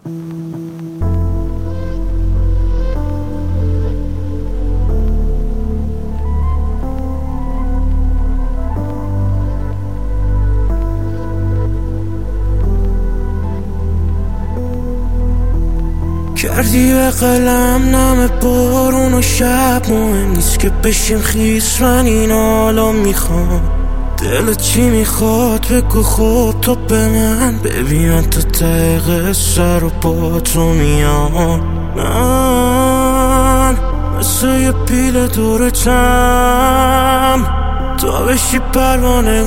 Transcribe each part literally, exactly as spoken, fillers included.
کردی به قلم نم بارون و شب، مهم نیست که بشیم خیس، من این حالا میخوام. دلت چی میخواد بگو خود تو به من، ببینم تا ته قصه رو با تو میام. من مثل یه پیل دور چم، تا بشی پروانه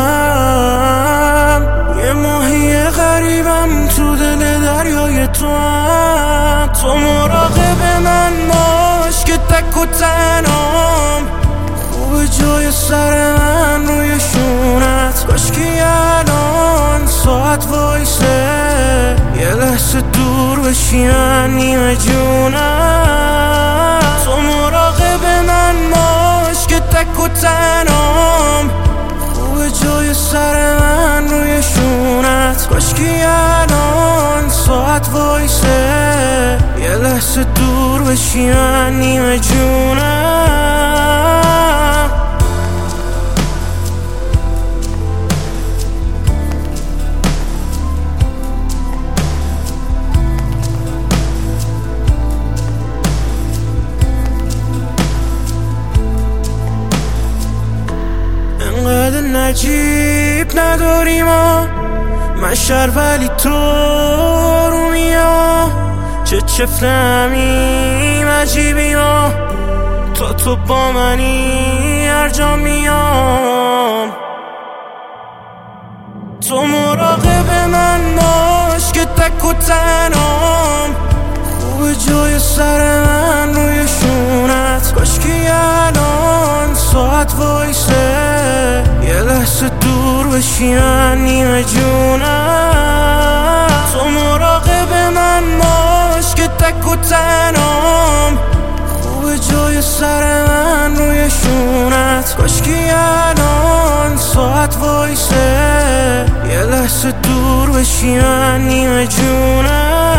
گلم. یه ماهی غریبم تو دل دریای تو هم. تو مراقب من باش که تک و تنام، خوب جای سر من روی شونت. کاشکی الان ساعت وایسه، یه لحظه دور بشی من نیمه جونم. تو مراقب من باش که تک و تنام، خوب جای سر من روی شونت. کاشکی الان ساعت وایسه، یه لحظه دور بشی من نیمه جونم. انقدر نجیب نداری ما، من شر ولی تو رو میام. چه چفرمیم عجیبی ما، تا تو با منی هر جا میام. تو مراقب من باش که تک و تنام، خوب جای سر من روی شونت. کاشکی الان ساعت وایسه، یه لحظه دور بشی من نیمه جونم. تو مراقب من باش که تک و تنام، خوب جای سر من روی شونت. کاشکی الان ساعت وایسه، یه لحظه دور بشی من نیمه جونم.